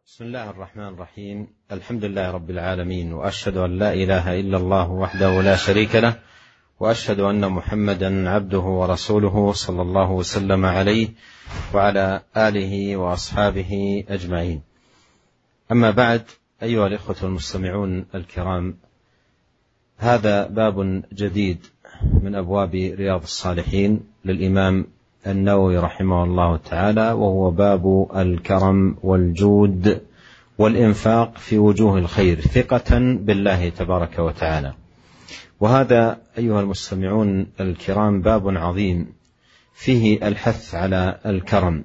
بسم الله الرحمن الرحيم. الحمد لله رب العالمين، وأشهد أن لا إله إلا الله وحده لا شريك له، وأشهد أن محمدا عبده ورسوله صلى الله وسلم عليه وعلى آله وأصحابه أجمعين. أما بعد، أيها الإخوة المستمعون الكرام، هذا باب جديد من أبواب رياض الصالحين للإمام النووي رحمه الله تعالى، وهو باب الكرم والجود والإنفاق في وجوه الخير ثقة بالله تبارك وتعالى. وهذا أيها المستمعون الكرام باب عظيم فيه الحث على الكرم،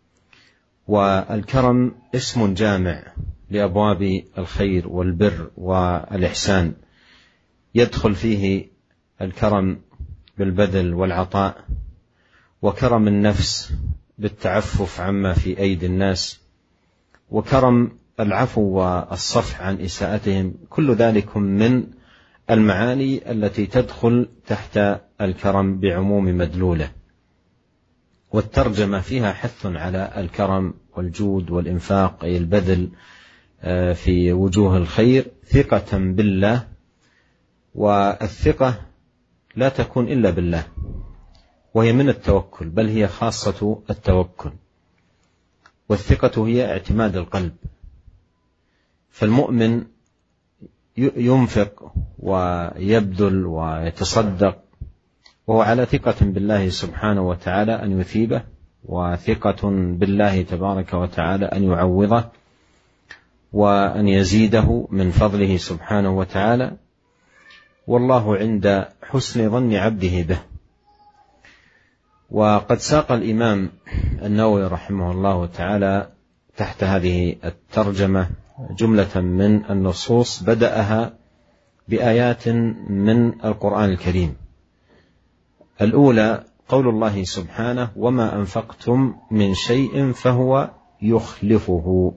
والكرم اسم جامع لأبواب الخير والبر والإحسان، يدخل فيه الكرم بالبذل والعطاء، وكرم النفس بالتعفف عما في أيدي الناس، وكرم العفو والصفح عن إساءتهم. كل ذلك من المعاني التي تدخل تحت الكرم بعموم مدلوله، والترجمة فيها حث على الكرم والجود والإنفاق، أي البذل في وجوه الخير ثقة بالله. والثقة لا تكون إلا بالله، وهي من التوكل، بل هي خاصة التوكل. والثقة هي اعتماد القلب، فالمؤمن ينفق ويبذل ويتصدق وهو على ثقة بالله سبحانه وتعالى أن يثيبه، وثقة بالله تبارك وتعالى أن يعوضه وأن يزيده من فضله سبحانه وتعالى، والله عند حسن ظن عبده به. وقد ساق الإمام النووي رحمه الله تعالى تحت هذه الترجمة جملة من النصوص، بدأها بآيات من القرآن الكريم. الأولى قول الله سبحانه: وما أنفقتم من شيء فهو يخلفه.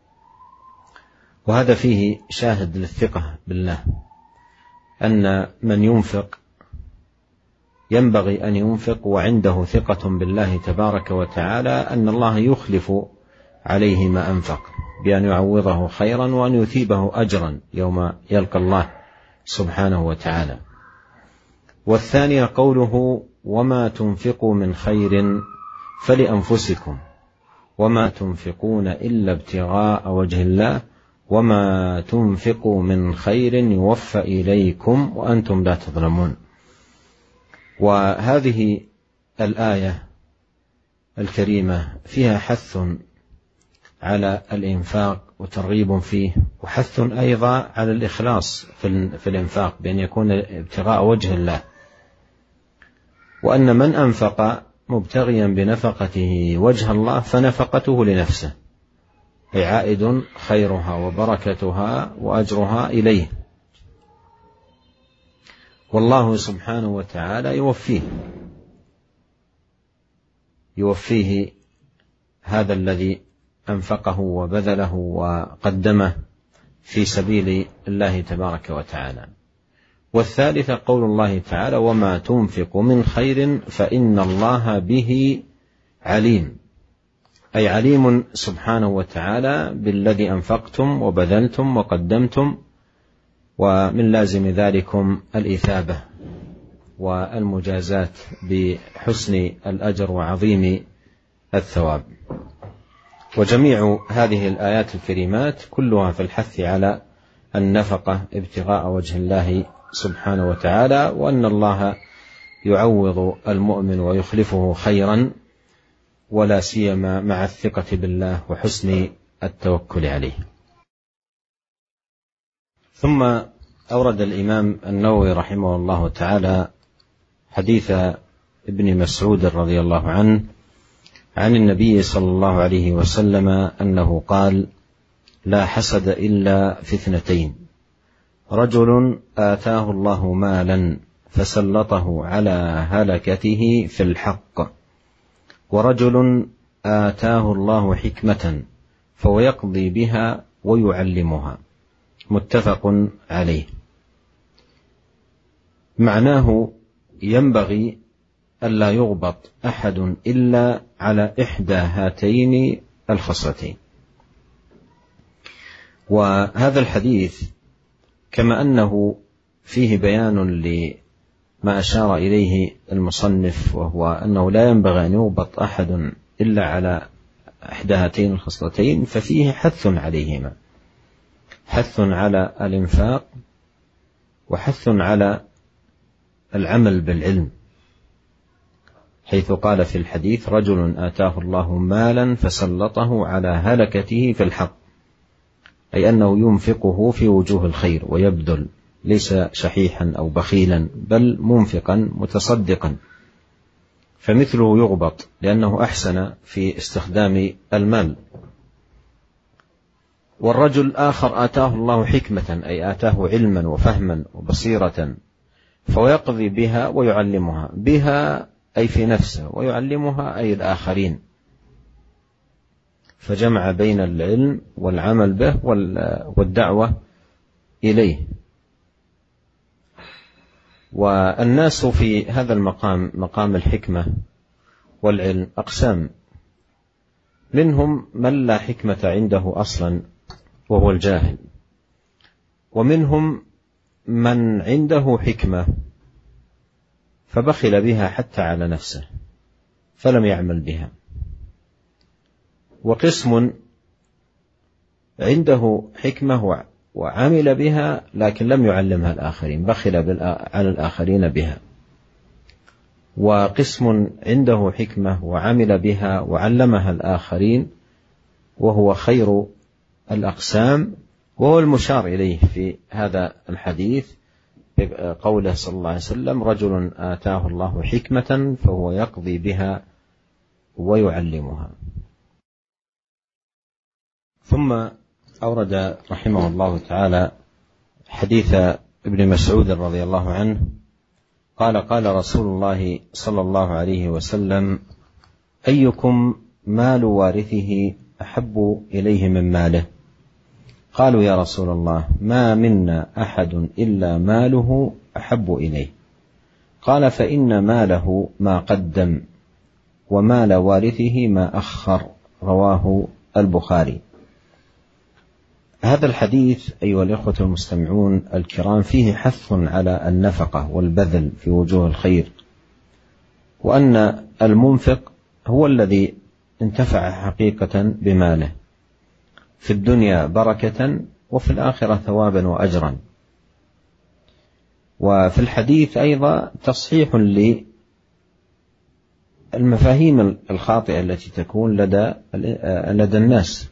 وهذا فيه شاهد للثقة بالله، أن من ينفق ينبغي أن ينفق وعنده ثقة بالله تبارك وتعالى أن الله يخلف عليه ما أنفق، بأن يعوضه خيرا وأن يثيبه أجرا يوم يلقى الله سبحانه وتعالى. والثانية قوله: وما تنفقوا من خير فلأنفسكم وما تنفقون إلا ابتغاء وجه الله وما تنفقوا من خير يوفى إليكم وأنتم لا تظلمون. وهذه الآية الكريمة فيها حث على الإنفاق وترغيب فيه، وحث أيضا على الإخلاص في الإنفاق، بأن يكون ابتغاء وجه الله، وأن من أنفق مبتغيا بنفقته وجه الله فنفقته لنفسه، أي عائد خيرها وبركتها وأجرها إليه، والله سبحانه وتعالى يوفيه هذا الذي أنفقه وبذله وقدمه في سبيل الله تبارك وتعالى. والثالثة قول الله تعالى: وما تنفق من خير فإن الله به عليم، أي عليم سبحانه وتعالى بالذي أنفقتم وبذلتم وقدمتم، ومن لازم ذلكم الإثابة والمجازات بحسن الأجر وعظيم الثواب. وجميع هذه الآيات الكريمات كلها في الحث على النفقة ابتغاء وجه الله سبحانه وتعالى، وأن الله يعوض المؤمن ويخلفه خيرا، ولا سيما مع الثقة بالله وحسن التوكل عليه. ثم أورد الإمام النووي رحمه الله تعالى حديث ابن مسعود رضي الله عنه عن النبي صلى الله عليه وسلم أنه قال: لا حسد إلا في اثنتين: رجل آتاه الله مالا فسلطه على هلكته في الحق، ورجل آتاه الله حكمة فهو يقضي بها ويعلمها. متفق عليه. معناه: ينبغي ألا يغبط أحد إلا على إحدى هاتين الخصلتين، وهذا الحديث كما أنه فيه بيان لما أشار إليه المصنف، وهو أنه لا ينبغي أن يغبط أحد إلا على إحدى هاتين الخصلتين، ففيه حث عليهما، حث على الإنفاق وحث على العمل بالعلم، حيث قال في الحديث: رجل آتاه الله مالا فسلطه على هلكته في الحق، أي أنه ينفقه في وجوه الخير ويبذل، ليس شحيحا أو بخيلا، بل منفقا متصدقا، فمثله يغبط لأنه أحسن في استخدام المال. والرجل آخر آتاه الله حكمة، أي آتاه علما وفهما وبصيرة، فيقضي بها ويعلمها، بها أي في نفسه، ويعلمها أي الآخرين، فجمع بين العلم والعمل به والدعوة إليه. والناس في هذا المقام، مقام الحكمة والعلم، أقسام: منهم من لا حكمة عنده أصلا وهو الجاهل، ومنهم من عنده حكمة فبخل بها حتى على نفسه فلم يعمل بها، وقسم عنده حكمة وعمل بها لكن لم يعلمها الآخرين، بخل على الآخرين بها، وقسم عنده حكمة وعمل بها وعلمها الآخرين، وهو خير الأقسام، وهو المشار إليه في هذا الحديث قوله صلى الله عليه وسلم: رجل آتاه الله حكمة فهو يقضي بها ويعلمها. ثم أورد رحمه الله تعالى حديث ابن مسعود رضي الله عنه قال: قال رسول الله صلى الله عليه وسلم: أيكم مال وارثه أحب إليه من ماله؟ قالوا: يا رسول الله، ما منا أحد إلا ماله أحب إليه. قال: فإن ماله ما قدم، ومال وارثه ما أخر. رواه البخاري. هذا الحديث أيها الإخوة المستمعون الكرام فيه حث على النفقة والبذل في وجوه الخير، وأن المنفق هو الذي انتفع حقيقة بماله، في الدنيا بركة وفي الآخرة ثوابا وأجرا. وفي الحديث أيضا تصحيح للمفاهيم الخاطئة التي تكون لدى الناس،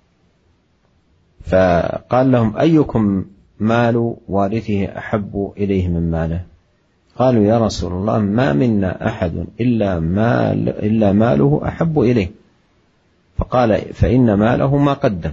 فقال لهم: أيكم مال وارثه أحب إليه من ماله؟ قالوا: يا رسول الله، ما منا أحد إلا ماله أحب إليه. فقال: فإن ماله ما قدم،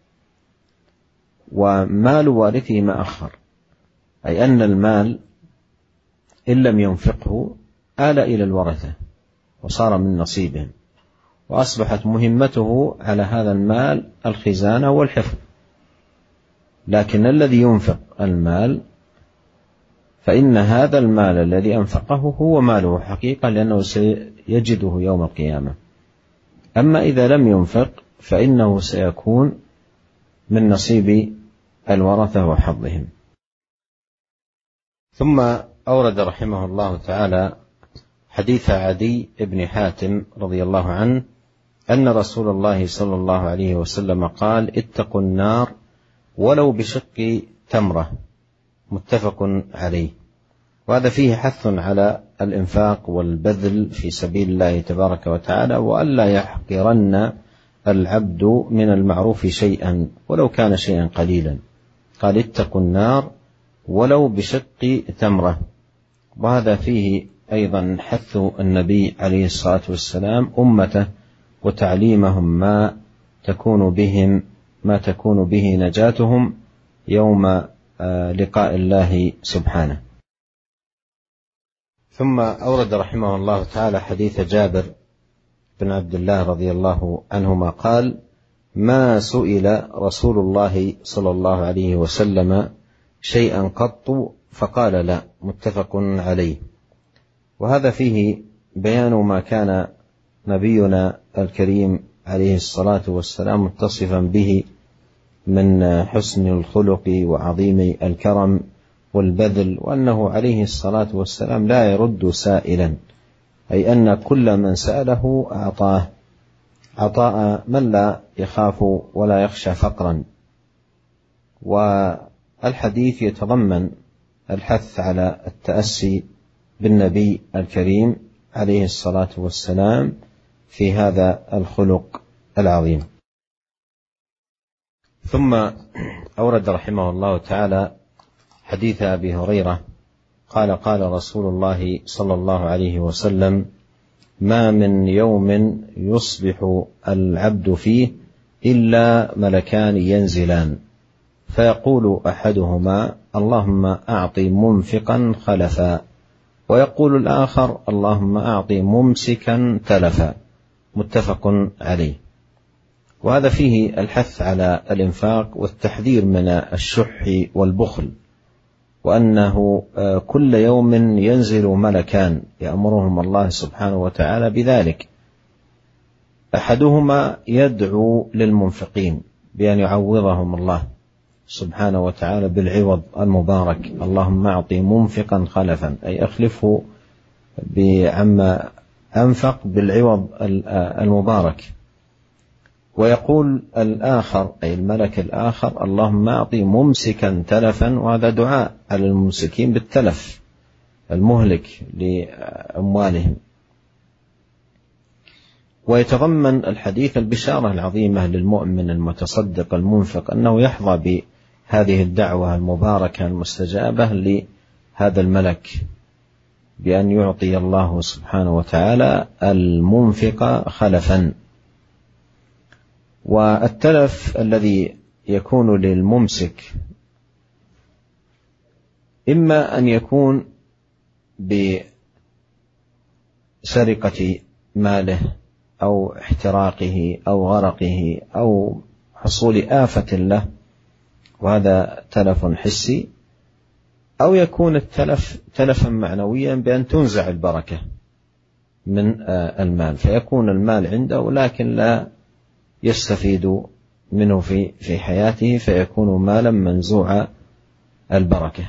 ومال وارثه ما أخر، أي أن المال إن لم ينفقه آل إلى الورثة وصار من نصيبهم، وأصبحت مهمته على هذا المال الخزانة والحفظ. لكن الذي ينفق المال فإن هذا المال الذي أنفقه هو ماله حقيقة، لأنه سيجده يوم القيامة. أما إذا لم ينفق فإنه سيكون من نصيب الورثة وحظهم. ثم أورد رحمه الله تعالى حديث عدي بن حاتم رضي الله عنه أن رسول الله صلى الله عليه وسلم قال: اتقوا النار ولو بشق تمرة، متفق عليه. وهذا فيه حث على الإنفاق والبذل في سبيل الله تبارك وتعالى، وألا يحقرن العبد من المعروف شيئا ولو كان شيئا قليلا. قال: اتقوا النار ولو بشق تمرة. وهذا فيه أيضا حث النبي عليه الصلاة والسلام أمته وتعليمهم ما تكون به نجاتهم يوم لقاء الله سبحانه. ثم أورد رحمه الله تعالى حديث جابر بن عبد الله رضي الله عنهما قال: ما سئل رسول الله صلى الله عليه وسلم شيئا قط فقال لا، متفق عليه. وهذا فيه بيان ما كان نبينا الكريم عليه الصلاة والسلام متصفا به من حسن الخلق وعظيم الكرم والبذل، وأنه عليه الصلاة والسلام لا يرد سائلا، أي أن كل من سأله أعطاه عطاء من لا يخاف ولا يخشى فقرا. والحديث يتضمن الحث على التأسي بالنبي الكريم عليه الصلاة والسلام في هذا الخلق العظيم. ثم أورد رحمه الله تعالى حديث أبي هريرة قال: قال رسول الله صلى الله عليه وسلم: ما من يوم يصبح العبد فيه إلا ملكان ينزلان، فيقول أحدهما: اللهم أعط منفقا خلفا، ويقول الآخر: اللهم أعط ممسكا تلفا. متفق عليه. وهذا فيه الحث على الإنفاق والتحذير من الشح والبخل، وأنه كل يوم ينزل ملكان يأمرهم الله سبحانه وتعالى بذلك، أحدهما يدعو للمنفقين بأن يعوضهم الله سبحانه وتعالى بالعوض المبارك: اللهم أعط منفقا خلفا، أي أخلفه بعما أنفق بالعوض المبارك. ويقول الآخر أي الملك الآخر: اللهم أعط ممسكا تلفا، وهذا دعاء على الممسكين بالتلف المهلك لأموالهم. ويتضمن الحديث البشارة العظيمة للمؤمن المتصدق المنفق أنه يحظى بهذه الدعوة المباركة المستجابة لهذا الملك، بأن يعطي الله سبحانه وتعالى المنفق خلفا. والتلف الذي يكون للممسك إما أن يكون بسرقة ماله أو احتراقه أو غرقه أو حصول آفة له، وهذا تلف حسي، أو يكون التلف تلفا معنويا بأن تنزع البركة من المال، فيكون المال عنده ولكن لا يستفيد منه في حياته، فيكون مالا منزوع البركة.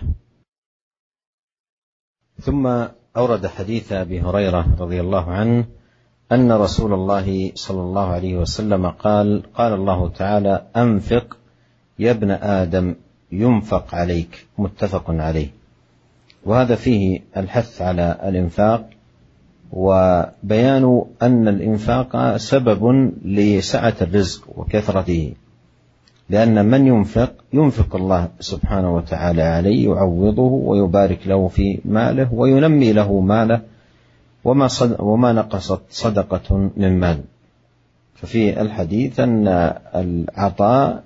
ثم أورد حديث أبي هريرة رضي الله عنه أن رسول الله صلى الله عليه وسلم قال: قال الله تعالى: أنفق يا ابن آدم ينفق عليك. متفق عليه. وهذا فيه الحث على الإنفاق، وبيان أن الإنفاق سبب لسعة الرزق وكثرته، لأن من ينفق الله سبحانه وتعالى عليه يعوضه ويبارك له في ماله وينمي له ماله، وما نقصت صدقة من مال. ففي الحديث أن العطاء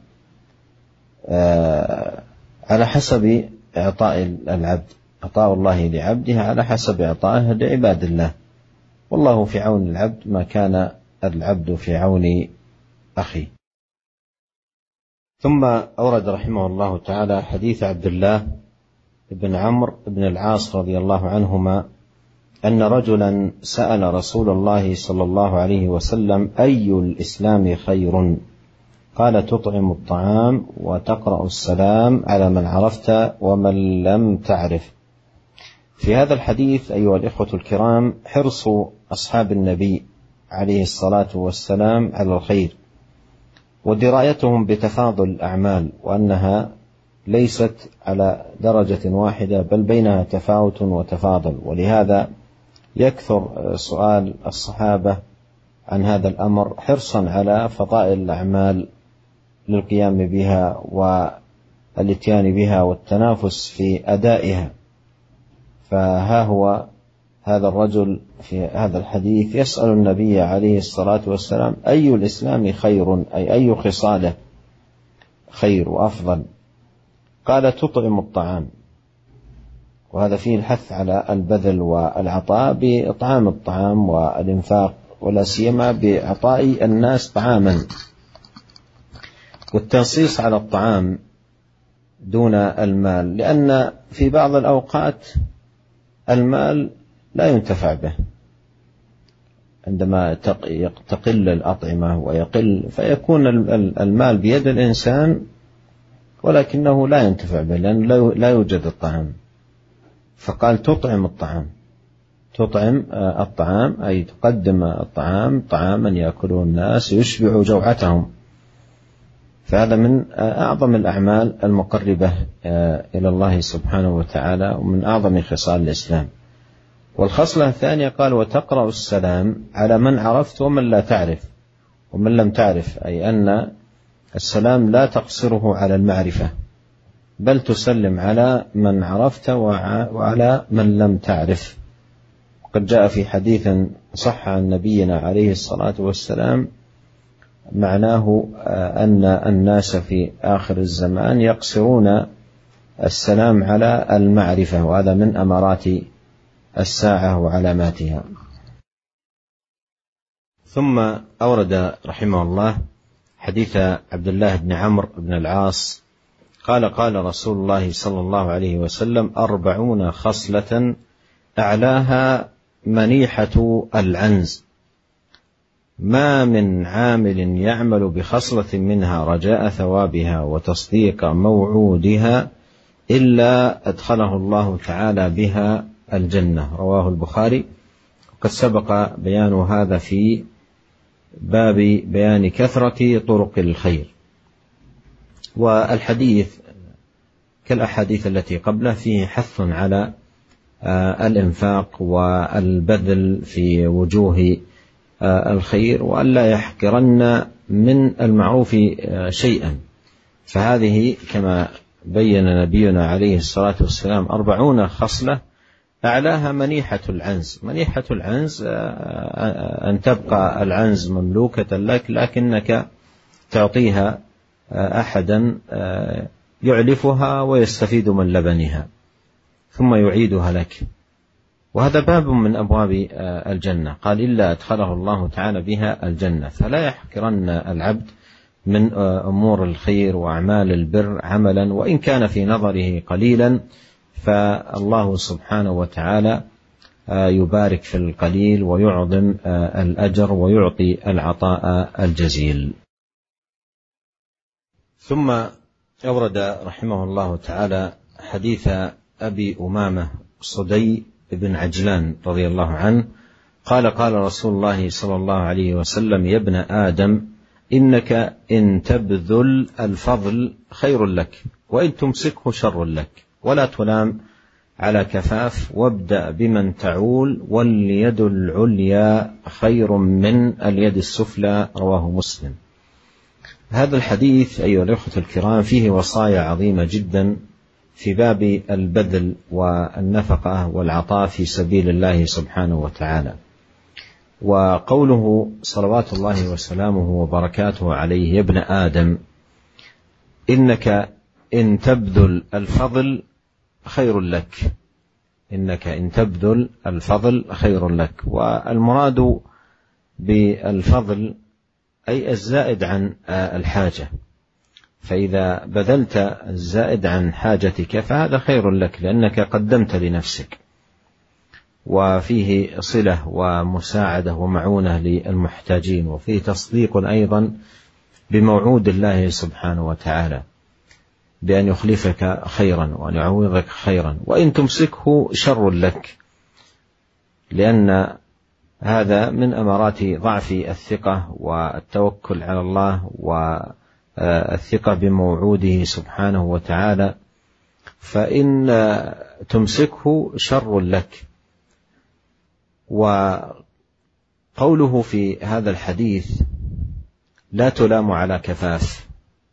على حسب إعطاء العبد، عطاء الله لعبده على حسب إعطائه لعباد الله، والله في عون العبد ما كان العبد في عون أخيه. ثم أورد رحمه الله تعالى حديث عبد الله بن عمرو بن العاص رضي الله عنهما أن رجلا سأل رسول الله صلى الله عليه وسلم: أي الإسلام خير؟ قال: تطعم الطعام وتقرأ السلام على من عرفت ومن لم تعرف. في هذا الحديث أيها الإخوة الكرام حرص أصحاب النبي عليه الصلاة والسلام على الخير، ودرايتهم بتفاضل الأعمال، وأنها ليست على درجة واحدة بل بينها تفاوت وتفاضل. ولهذا يكثر سؤال الصحابة عن هذا الأمر حرصا على فضائل الأعمال للقيام بها والاتيان بها والتنافس في أدائها. فها هو هذا الرجل في هذا الحديث يسأل النبي عليه الصلاة والسلام: أي الإسلام خير؟ أي أي خصاله خير وأفضل؟ قال: تطعم الطعام. وهذا فيه الحث على البذل والعطاء بإطعام الطعام والإنفاق، ولا سيما بإعطاء الناس طعاما، والتنصيص على الطعام دون المال، لأن في بعض الأوقات المال لا ينتفع به عندما تقل الأطعمة ويقل، فيكون المال بيد الإنسان ولكنه لا ينتفع به لأن لا يوجد الطعام، فقال تطعم الطعام أي تقدم الطعام طعاما يأكله الناس يشبع جوعتهم. فهذا من أعظم الأعمال المقربة إلى الله سبحانه وتعالى ومن أعظم خصال الإسلام. والخصلة الثانية قال وتقرأ السلام على من عرفت ومن لا تعرف ومن لم تعرف، أي أن السلام لا تقصره على المعرفة بل تسلم على من عرفت وعلى من لم تعرف. قد جاء في حديث صح عن نبينا عليه الصلاة والسلام معناه أن الناس في آخر الزمان يقصرون السلام على المعرفة، وهذا من أمارات الساعة وعلاماتها. ثم أورد رحمه الله حديث عبد الله بن عمرو بن العاص قال قال رسول الله صلى الله عليه وسلم 40 خصلة أعلاها منيحة العنز، ما من عامل يعمل بخصلة منها رجاء ثوابها وتصديق موعودها إلا أدخله الله تعالى بها الجنة. رواه البخاري. وقد سبق بيان هذا في باب بيان كثرة طرق الخير. والحديث كالأحاديث التي قبله فيه حث على الإنفاق والبذل في وجوه الخير، وأن لا يحقرن من المعروف شيئا. فهذه كما بين نبينا عليه الصلاة والسلام 40 خصلة أعلاها منيحة العنز. منيحة العنز أن تبقى العنز مملوكة لك لكنك تعطيها أحدا يعلفها ويستفيد من لبنها ثم يعيدها لك، وهذا باب من أبواب الجنة. قال إلا أدخله الله تعالى بها الجنة. فلا يحقرن العبد من أمور الخير وأعمال البر عملا وإن كان في نظره قليلا، فالله سبحانه وتعالى يبارك في القليل ويعظم الأجر ويعطي العطاء الجزيل. ثم أورد رحمه الله تعالى حديث أبي أمامة صدي بن عجلان رضي الله عنه قال قال رسول الله صلى الله عليه وسلم يا ابن آدم إنك إن تبذل الفضل خير لك وإن تمسكه شر لك، ولا تلام على كفاف، وابدأ بمن تعول واليد العليا خير من اليد السفلى. رواه مسلم. هذا الحديث أيها الأخوة الكرام فيه وصايا عظيمة جدا في باب البذل والنفقة والعطاء في سبيل الله سبحانه وتعالى. وقوله صلوات الله وسلامه وبركاته عليه يا ابن آدم إنك إن تبذل الفضل خير لك، إنك إن تبذل الفضل خير لك. والمراد بالفضل أي الزائد عن الحاجة، فإذا بذلت الزائد عن حاجتك فهذا خير لك لأنك قدمت لنفسك، وفيه صلة ومساعدة ومعونة للمحتاجين، وفيه تصديق أيضا بموعود الله سبحانه وتعالى بأن يخلفك خيرا وأن يعوضك خيرا، وإن تمسكه شر لك، لأن هذا من أمارات ضعف الثقة والتوكل على الله والثقة بموعوده سبحانه وتعالى. فإن تمسكه شر لك. وقوله في هذا الحديث لا تلام على كفاف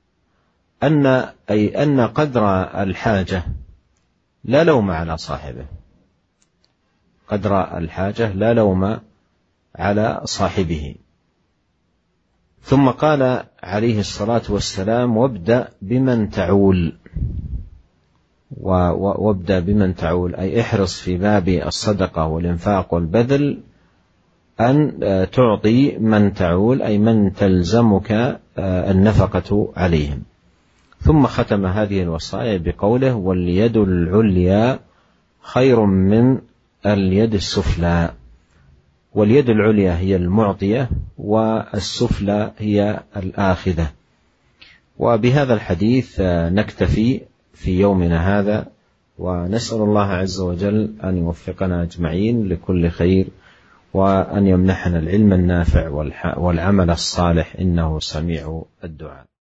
أي أن قدر الحاجة لا لوم على صاحبه، قدر الحاجة لا لوم على صاحبه. ثم قال عليه الصلاة والسلام وابدأ بمن تعول، وابدأ بمن تعول أي احرص في باب الصدقة والإنفاق والبذل أن تعطي من تعول أي من تلزمك النفقة عليهم. ثم ختم هذه الوصايا بقوله واليد العليا خير من اليد السفلى. واليد العليا هي المعطية والسفلى هي الآخذة. وبهذا الحديث نكتفي في يومنا هذا، ونسأل الله عز وجل أن يوفقنا أجمعين لكل خير، وأن يمنحنا العلم النافع والعمل الصالح، إنه سميع الدعاء.